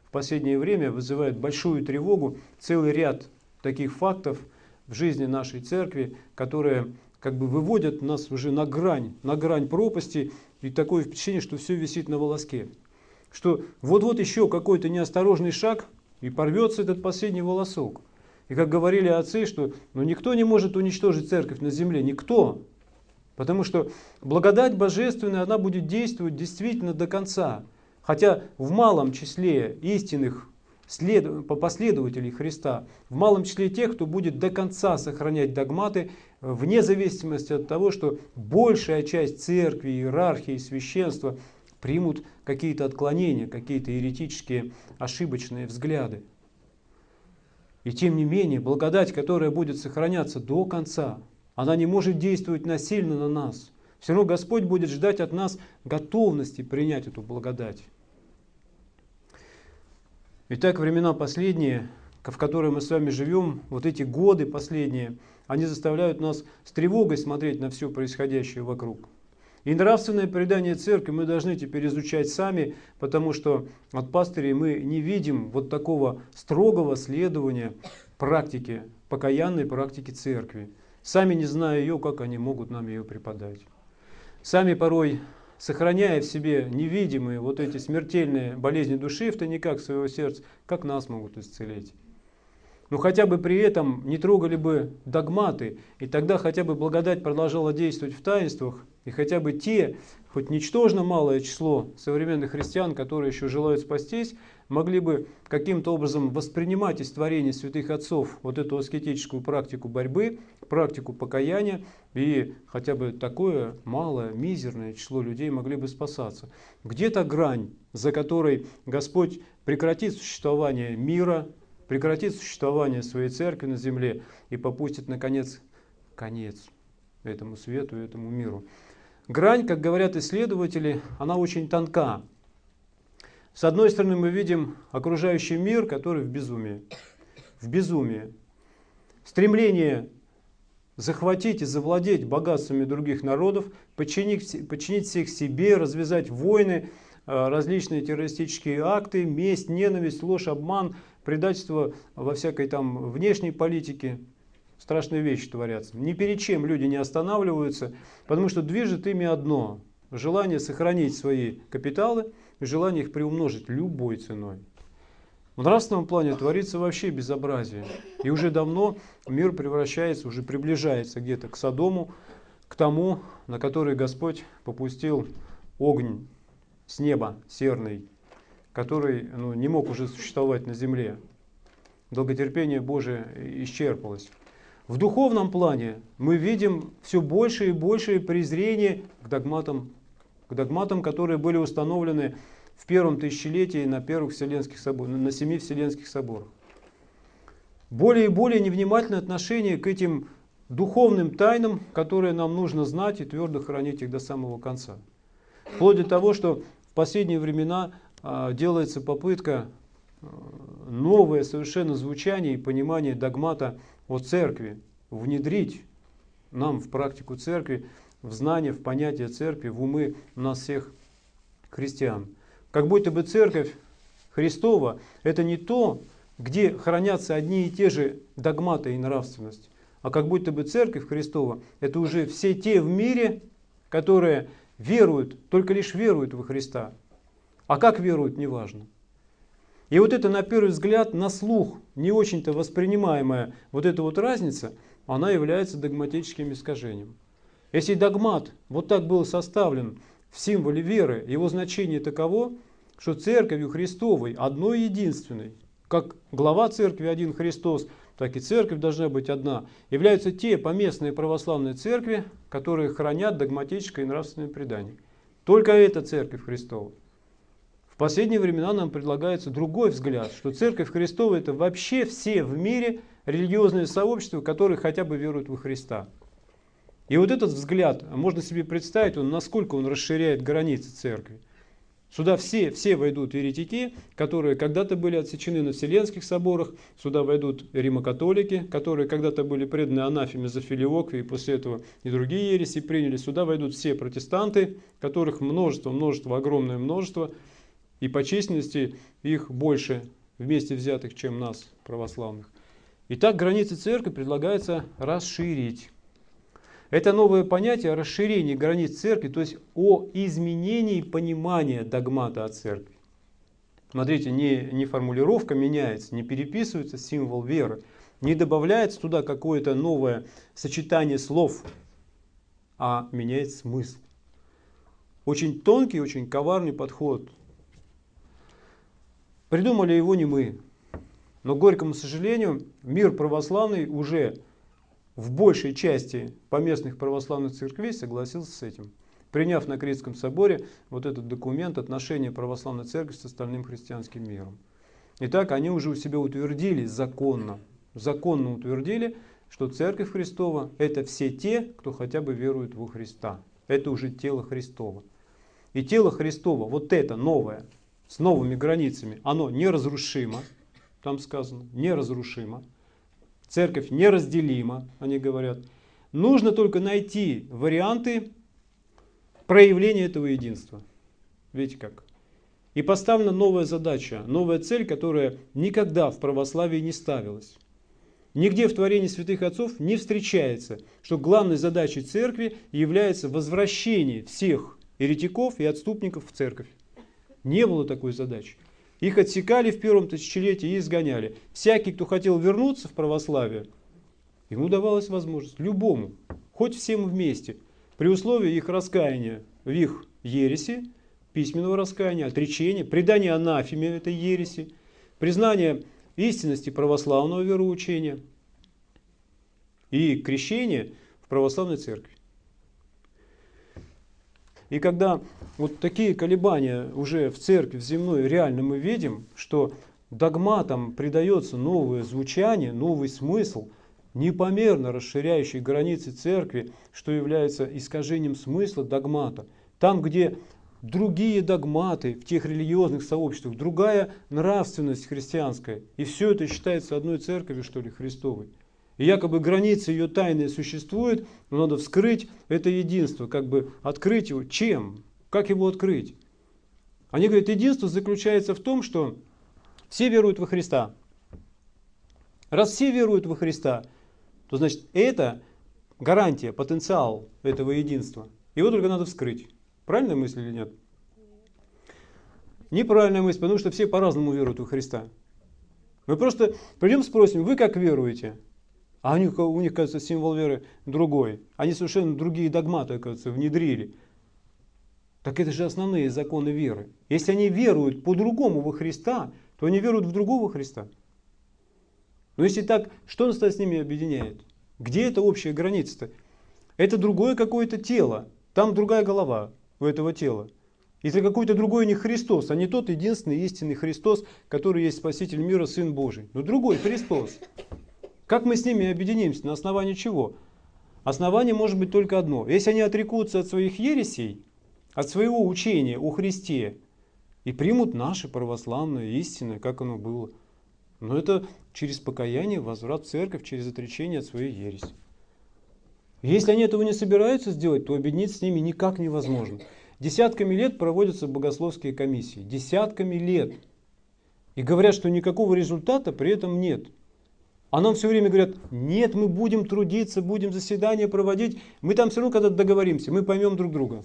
в последнее время вызывает большую тревогу целый ряд таких фактов в жизни нашей церкви, которые как бы выводят нас уже на грань пропасти, и такое впечатление, что все висит на волоске. Что вот-вот еще какой-то неосторожный шаг, и порвется этот последний волосок. И как говорили отцы, что никто не может уничтожить церковь на земле, никто. Потому что благодать божественная, она будет действовать действительно до конца. Хотя в малом числе истинных последователей Христа, в малом числе тех, кто будет до конца сохранять догматы, вне зависимости от того, что большая часть церкви, иерархии, священства примут какие-то отклонения, какие-то еретические, ошибочные взгляды. И тем не менее, благодать, которая будет сохраняться до конца, она не может действовать насильно на нас. Все равно Господь будет ждать от нас готовности принять эту благодать. Итак, времена последние, в которые мы с вами живем, вот эти годы последние, они заставляют нас с тревогой смотреть на все происходящее вокруг. И нравственное предание церкви мы должны теперь изучать сами, потому что от пастырей мы не видим вот такого строгого следования практике, покаянной практике церкви. Сами не зная ее, как они могут нам ее преподать. Сами порой, сохраняя в себе невидимые вот эти смертельные болезни души в тайниках своего сердца, как нас могут исцелить. Но хотя бы при этом не трогали бы догматы, и тогда хотя бы благодать продолжала действовать в таинствах, и хотя бы те, хоть ничтожно малое число современных христиан, которые еще желают спастись, могли бы каким-то образом воспринимать из творений святых отцов вот эту аскетическую практику борьбы, практику покаяния, и хотя бы такое малое, мизерное число людей могли бы спасаться. Где-то грань, за которой Господь прекратит существование мира, прекратит существование своей церкви на земле и попустит, наконец, конец этому свету, этому миру. Грань, как говорят исследователи, она очень тонка. С одной стороны, мы видим окружающий мир, который в безумии. В безумии. Стремление захватить и завладеть богатствами других народов, подчинить всех себе, развязать войны, различные террористические акты, месть, ненависть, ложь, обман, предательство во всякой там внешней политике. Страшные вещи творятся. Ни перед чем люди не останавливаются, потому что движет ими одно – желание сохранить свои капиталы и желание их приумножить любой ценой. В нравственном плане творится вообще безобразие. И уже давно мир превращается, уже приближается где-то к Содому, к тому, на который Господь попустил огонь с неба серный, который не мог уже существовать на земле. Долготерпение Божие исчерпалось. В духовном плане мы видим все больше и больше презрения к догматам, которые были установлены в первом тысячелетии на первых вселенских соборах, на 7 вселенских соборах. Более и более невнимательное отношение к этим духовным тайнам, которые нам нужно знать и твердо хранить их до самого конца. Вплоть до того, что в последние времена делается попытка новое совершенно звучание и понимание догмата о церкви внедрить нам в практику церкви, в знание, в понятие церкви, в умы нас всех христиан. Как будто бы церковь Христова – это не то, где хранятся одни и те же догматы и нравственность, а как будто бы церковь Христова – это уже все те в мире, которые веруют, только лишь веруют во Христа. А как веруют, неважно. И вот это, на первый взгляд, на слух не очень-то воспринимаемая вот эта вот разница, она является догматическим искажением. Если догмат вот так был составлен в символе веры, его значение таково, что церковью Христовой, одной единственной, как глава церкви один Христос, так и церковь должна быть одна, являются те поместные православные церкви, которые хранят догматическое и нравственное предание. Только эта церковь Христова. В последние времена нам предлагается другой взгляд, что церковь Христова – это вообще все в мире религиозные сообщества, которые хотя бы веруют во Христа. И вот этот взгляд, можно себе представить, насколько он расширяет границы церкви. Сюда все войдут еретики, которые когда-то были отсечены на Вселенских соборах, сюда войдут римокатолики, которые когда-то были преданы анафеме за филиоквию, и после этого и другие ереси приняли. Сюда войдут все протестанты, которых множество, огромное множество. И по численности их больше вместе взятых, чем нас, православных. Итак, границы церкви предлагается расширить. Это новое понятие о расширении границ церкви, то есть о изменении понимания догмата о церкви. Смотрите, не формулировка меняется, не переписывается символ веры, не добавляется туда какое-то новое сочетание слов, а меняется смысл. Очень тонкий, очень коварный подход. Придумали его не мы. Но, к горькому сожалению, мир православный уже в большей части поместных православных церквей согласился с этим, приняв на Критском соборе вот этот документ отношения православной церкви с остальным христианским миром. Итак, они уже у себя утвердили законно утвердили, что Церковь Христова – это все те, кто хотя бы верует во Христа. Это уже тело Христово. И тело Христово, вот это новое, с новыми границами, оно неразрушимо, там сказано, неразрушимо. Церковь неразделима, они говорят. Нужно только найти варианты проявления этого единства. Видите как? И поставлена новая задача, новая цель, которая никогда в православии не ставилась. Нигде в творении святых отцов не встречается, что главной задачей церкви является возвращение всех еретиков и отступников в церковь. Не было такой задачи. Их отсекали в первом тысячелетии и изгоняли. Всякий, кто хотел вернуться в православие, ему давалась возможность, любому, хоть всем вместе, при условии их раскаяния в их ереси, письменного раскаяния, отречения, предания анафеме этой ереси, признания истинности православного вероучения и крещения в православной церкви. И когда вот такие колебания уже в церкви, в земной, реально мы видим, что догматам придается новое звучание, новый смысл, непомерно расширяющий границы церкви, что является искажением смысла догмата. Там, где другие догматы в тех религиозных сообществах, другая нравственность христианская, и все это считается одной церковью, что ли, Христовой. И якобы границы ее тайные существуют, но надо вскрыть это единство, как бы открыть его. Чем? Как его открыть? Они говорят, единство заключается в том, что все веруют во Христа. Раз все веруют во Христа, то значит это гарантия, потенциал этого единства. Его только надо вскрыть. Правильная мысль или нет? Неправильная мысль, потому что все по-разному веруют во Христа. Мы просто придем спросим, вы как веруете? А у них, кажется, символ веры другой. Они совершенно другие догматы, оказывается, внедрили. Так это же основные законы веры. Если они веруют по-другому во Христа, то они веруют в другого Христа. Но если так, что нас с ними объединяет? Где эта общая граница-то? Это другое какое-то тело. Там другая голова у этого тела. Это какой-то другой не Христос, а не тот единственный истинный Христос, который есть Спаситель мира, Сын Божий. Но другой Христос. Как мы с ними объединимся? На основании чего? Основание может быть только одно. Если они отрекутся от своих ересей, от своего учения о Христе, и примут наше православное, истинное, как оно было. Но это через покаяние, возврат в церковь, через отречение от своей ереси. Если они этого не собираются сделать, то объединиться с ними никак невозможно. Десятками лет проводятся богословские комиссии. Десятками лет. И говорят, что никакого результата при этом нет. А нам все время говорят, нет, мы будем трудиться, будем заседания проводить. Мы там все равно когда-то договоримся, мы поймем друг друга.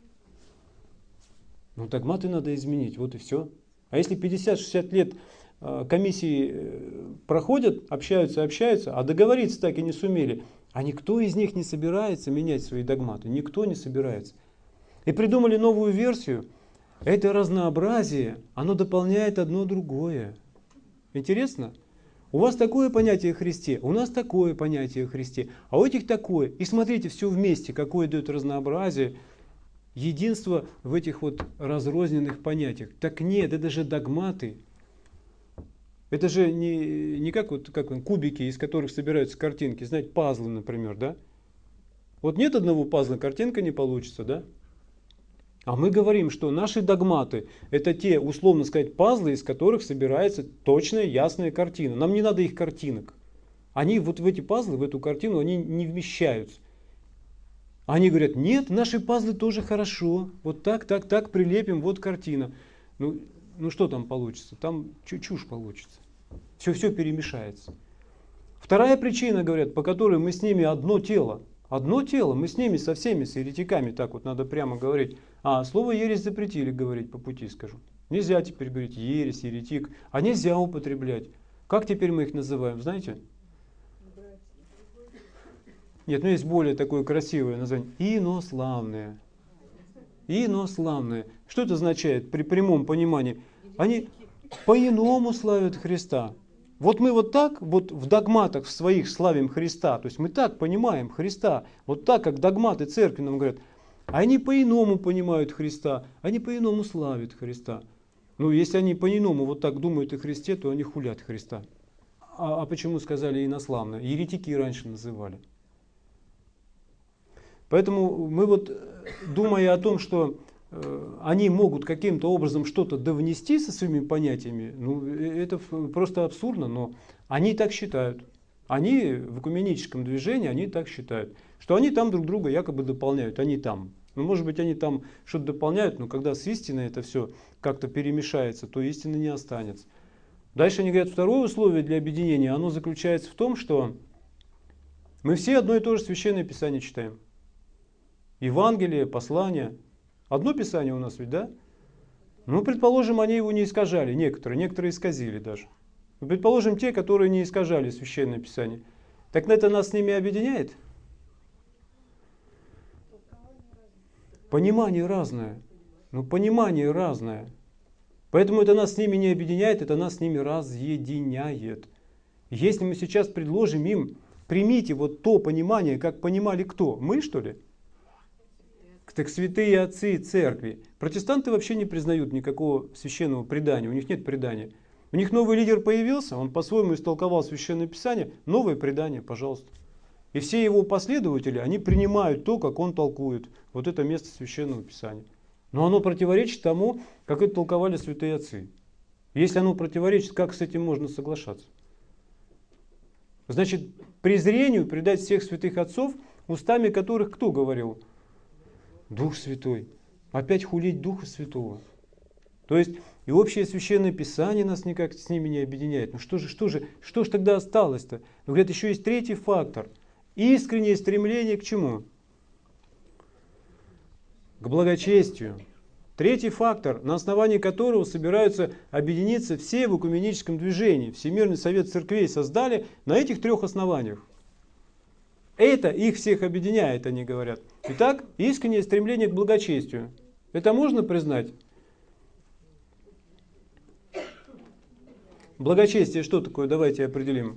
Ну, догматы надо изменить, вот и все. А если 50-60 лет комиссии проходят, общаются, а договориться так и не сумели, а никто из них не собирается менять свои догматы, никто не собирается. И придумали новую версию. Это разнообразие, оно дополняет одно другое. Интересно? У вас такое понятие о Христе, у нас такое понятие о Христе, а у этих такое. И смотрите, все вместе, какое дает разнообразие, единство в этих вот разрозненных понятиях. Так нет, это же догматы. Это же не как кубики, из которых собираются картинки, знаете, пазлы, например, да? Вот нет одного пазла, картинка не получится, да? А мы говорим, что наши догматы – это те, условно сказать, пазлы, из которых собирается точная, ясная картина. Нам не надо их картинок. Они вот в эти пазлы, в эту картину, они не вмещаются. Они говорят, нет, наши пазлы тоже хорошо. Вот так прилепим, вот картина. Ну, ну что там получится? Там чушь получится. Все перемешается. Вторая причина, говорят, по которой мы с ними одно тело. Одно тело, мы с ними, со всеми, с еретиками, так вот надо прямо говорить. А слово ересь запретили говорить, по пути скажу. Нельзя теперь говорить ересь, еретик, а нельзя употреблять. Как теперь мы их называем, знаете? Нет, ну есть более такое красивое название. Инославные. Инославные. Что это означает при прямом понимании? Они по-иному славят Христа. Вот мы вот так, вот в догматах в своих славим Христа, то есть мы так понимаем Христа, вот так, как догматы церкви нам говорят, а они по-иному понимают Христа, они по-иному славят Христа. Ну, если они по-иному вот так думают о Христе, то они хулят Христа. А почему сказали инославно? Еретики раньше называли. Поэтому мы вот, думая о том, что они могут каким-то образом что-то довнести со своими понятиями, ну, это просто абсурдно, но они так считают. Они в экуменическом движении, они так считают, что они там друг друга якобы дополняют, они там. Ну, может быть, они там что-то дополняют, но когда с истиной это все как-то перемешается, то истины не останется. Дальше они говорят, второе условие для объединения, оно заключается в том, что мы все одно и то же Священное Писание читаем. Евангелие, послание. Одно Писание у нас ведь, да? Ну, предположим, они его не искажали, некоторые исказили даже. Но предположим, те, которые не искажали Священное Писание. Так это нас с ними объединяет? Понимание разное. Ну, понимание разное. Поэтому это нас с ними не объединяет, это нас с ними разъединяет. Если мы сейчас предложим им, примите вот то понимание, как понимали кто? Мы, что ли? Так святые отцы церкви. Протестанты вообще не признают никакого священного предания, у них нет предания. У них новый лидер появился, он по-своему истолковал Священное Писание, новое предание, пожалуйста. И все его последователи, они принимают то, как он толкует вот это место Священного Писания. Но оно противоречит тому, как это толковали святые отцы. Если оно противоречит, как с этим можно соглашаться? Значит, презрению предать всех святых отцов, устами которых кто говорил? Дух Святой. Опять хулить Духа Святого. То есть и общее Священное Писание нас никак с ними не объединяет. Ну что ж тогда осталось-то? Ну, говорят, еще есть третий фактор. Искреннее стремление к чему? К благочестию. Третий фактор, на основании которого собираются объединиться все в экуменическом движении. Всемирный Совет Церквей создали на этих трех основаниях. Это их всех объединяет, они говорят. Итак, искреннее стремление к благочестию. Это можно признать? Благочестие что такое? Давайте определим.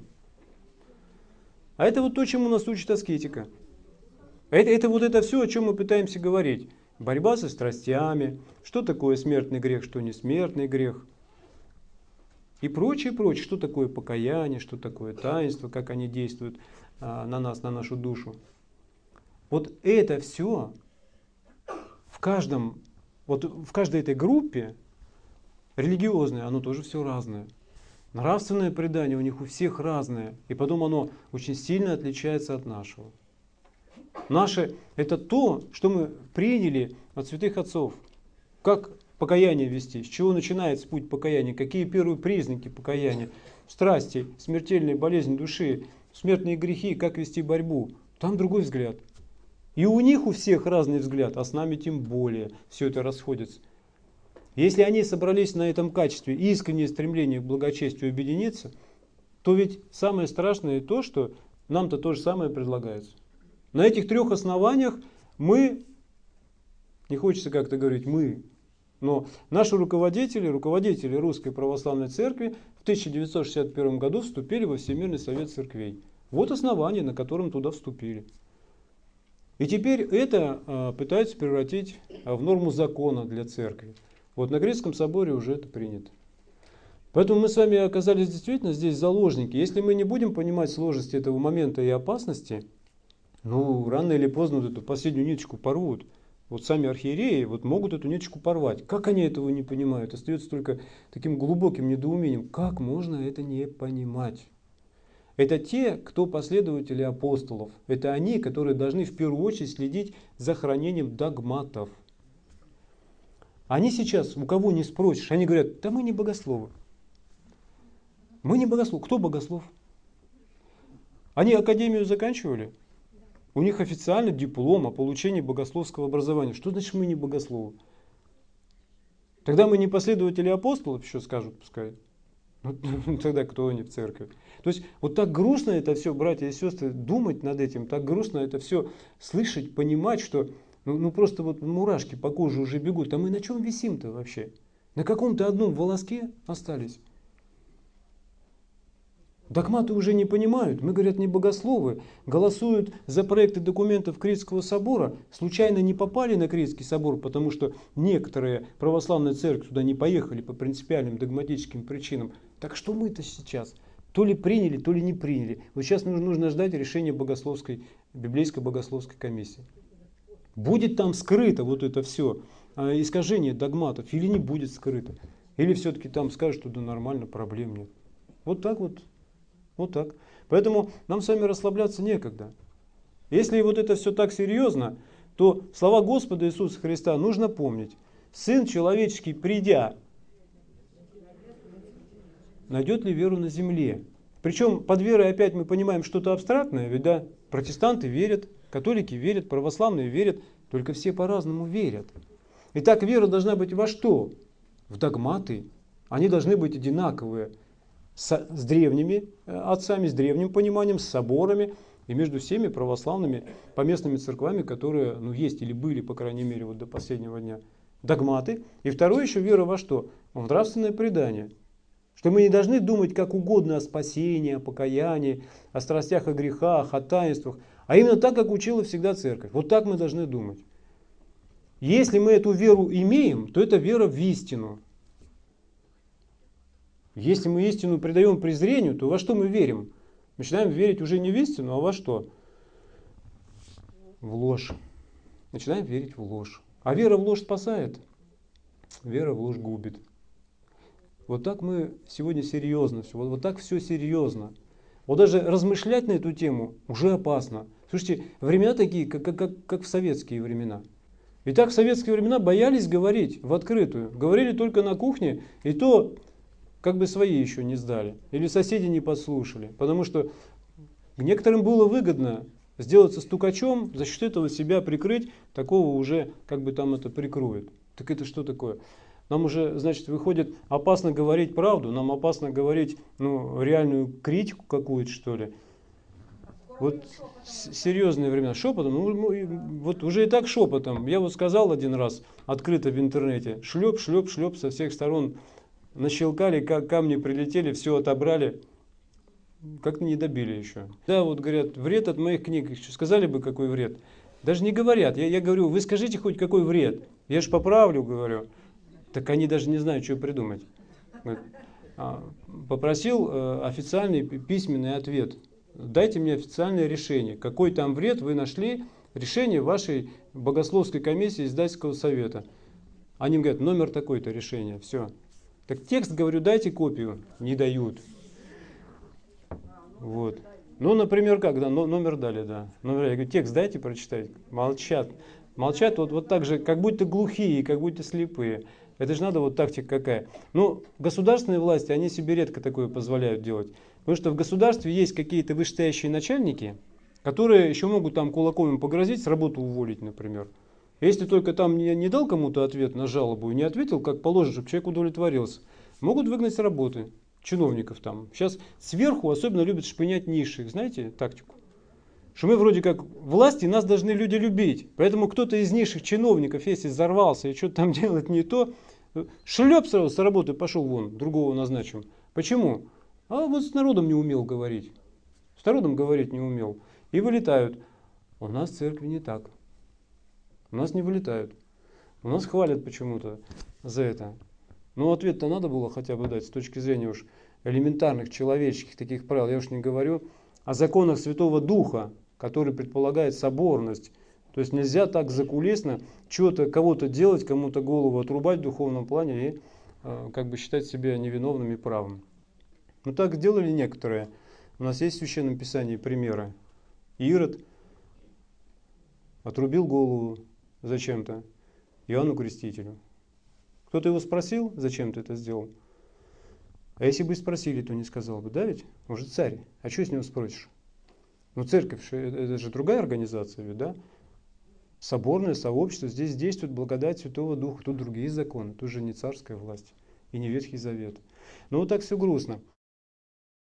А это вот то, чему нас учит аскетика. Это вот это все, о чем мы пытаемся говорить. Борьба со страстями, что такое смертный грех, что не смертный грех. И прочее, прочее, что такое покаяние, что такое таинство, как они действуют на нас, на нашу душу. Вот это все в каждой этой группе религиозной, оно тоже все разное. Нравственное предание у них у всех разное, и потом оно очень сильно отличается от нашего. Наше – это то, что мы приняли от святых отцов. Как покаяние вести, с чего начинается путь покаяния, какие первые признаки покаяния, страсти, смертельные болезни души, смертные грехи, как вести борьбу. Там другой взгляд. И у них у всех разный взгляд, а с нами тем более все это расходится. Если они собрались на этом качестве искреннее стремление к благочестию объединиться, то ведь самое страшное то, что нам-то то же самое предлагается. На этих трех основаниях мы, не хочется как-то говорить мы, но наши руководители Русской Православной Церкви в 1961 году вступили во Всемирный Совет Церквей. Вот основание, на котором туда вступили. И теперь это пытаются превратить в норму закона для церкви. Вот на Греческом соборе уже это принято. Поэтому мы с вами оказались действительно здесь заложники. Если мы не будем понимать сложности этого момента и опасности, ну, рано или поздно вот эту последнюю ниточку порвут. Вот сами архиереи вот могут эту ниточку порвать. Как они этого не понимают? Остается только таким глубоким недоумением. Как можно это не понимать? Это те, кто последователи апостолов. Это они, которые должны в первую очередь следить за хранением догматов. Они сейчас, у кого не спросишь, они говорят, да мы не богословы. Мы не богословы. Кто богослов? Они академию заканчивали? У них официально диплом о получении богословского образования. Что значит мы не богословы? Тогда мы не последователи апостолов, еще скажут, пускай. Ну, тогда кто они в церкви? То есть вот так грустно это все, братья и сестры, думать над этим, так грустно это все слышать, понимать, что ну просто вот мурашки по коже уже бегут. А мы на чем висим-то вообще? На каком-то одном волоске остались. Догматы уже не понимают. Мы, говорят, не богословы. Голосуют за проекты документов Критского собора. Случайно не попали на Критский собор, потому что некоторые православные церкви туда не поехали по принципиальным догматическим причинам. Так что мы-то сейчас? То ли приняли, то ли не приняли. Вот сейчас нужно ждать решения библейской богословской комиссии. Будет там скрыто вот это все, искажение догматов, или не будет скрыто. Или все-таки там скажут, что да нормально, проблем нет. Вот так вот. Вот так. Поэтому нам с вами расслабляться некогда. Если вот это все так серьезно, то слова Господа Иисуса Христа нужно помнить. Сын человеческий, придя, найдет ли веру на земле? Причем под верой опять мы понимаем что-то абстрактное, ведь да, протестанты верят, католики верят, православные верят, только все по-разному верят. Итак, вера должна быть во что? В догматы. Они должны быть одинаковые. С древними отцами, с древним пониманием, с соборами и между всеми православными поместными церквами, которые есть или были, по крайней мере, вот до последнего дня. Догматы. И второе еще вера во что? В нравственное предание. Что мы не должны думать как угодно о спасении, о покаянии, о страстях, о грехах, о таинствах, а именно так, как учила всегда церковь. Вот так мы должны думать. Если мы эту веру имеем, то это вера в истину. Если мы истину предаем презрению, то во что мы верим? Начинаем верить уже не в истину, а во что? В ложь. Начинаем верить в ложь. А вера в ложь спасает, вера в ложь губит. Вот так мы сегодня серьезно все. Вот так все серьезно. Вот даже размышлять на эту тему уже опасно. Слушайте, времена такие, как в советские времена. Ведь так в советские времена боялись говорить в открытую. Говорили только на кухне, и то как бы свои еще не сдали. Или соседи не подслушали. Потому что некоторым было выгодно сделаться стукачом, за счет этого себя прикрыть, такого уже как бы там это прикроют. Так это что такое? Нам уже, значит, выходит, опасно говорить правду, нам опасно говорить реальную критику какую-то, что ли. Вот серьезные времена. Шепотом, вот уже и так шепотом. Я вот сказал один раз открыто в интернете, шлеп, шлеп, шлеп со всех сторон. Нащелкали, камни прилетели, все отобрали. Как-то не добили еще. Да, вот говорят, вред от моих книг. Сказали бы, какой вред? Даже не говорят. Я говорю, вы скажите хоть какой вред. Я же поправлю, говорю. Так они даже не знают, что придумать. Попросил официальный письменный ответ. Дайте мне официальное решение. Какой там вред вы нашли? Решение вашей богословской комиссии издательского совета. Они мне говорят, номер такой-то решения. Все. Так текст, говорю, дайте копию. Не дают. Вот. Ну, например, как, да, номер дали, да. Номер, я говорю, текст дайте прочитать. Молчат. Молчат вот так же, как будто глухие, как будто слепые. Это же надо вот тактика какая. Ну, государственные власти, они себе редко такое позволяют делать. Потому что в государстве есть какие-то вышестоящие начальники, которые еще могут там кулаком им погрозить, с работы уволить, например. Если только там не дал кому-то ответ на жалобу и не ответил, как положено, чтобы человек удовлетворился, могут выгнать с работы чиновников там. Сейчас сверху особенно любят шпынять низших. Знаете тактику? Что мы вроде как власти, нас должны люди любить. Поэтому кто-то из низших чиновников, если взорвался и что-то там делает не то, шлеп сразу с работы, пошел вон, другого назначим. Почему? А вот с народом не умел говорить. С народом говорить не умел. И вылетают. У нас в церкви не так. У нас не вылетают. У нас хвалят почему-то за это. Но ответ-то надо было хотя бы дать с точки зрения уж элементарных человеческих таких правил. Я уж не говорю о законах Святого Духа, который предполагает соборность. То есть нельзя так закулисно что-то, кого-то делать, кому-то голову отрубать в духовном плане и как бы считать себя невиновным и правым. Но так сделали некоторые. У нас есть в Священном Писании примеры. Ирод отрубил голову зачем-то Иоанну Крестителю. Кто-то его спросил, зачем ты это сделал? А если бы и спросили, то не сказал бы, да ведь? Он же царь. А что с него спросишь? Ну, церковь, это же другая организация, ведь, да? Соборное сообщество, здесь действует благодать Святого Духа, тут другие законы, тут же не царская власть и не Ветхий Завет. Ну, вот так все грустно.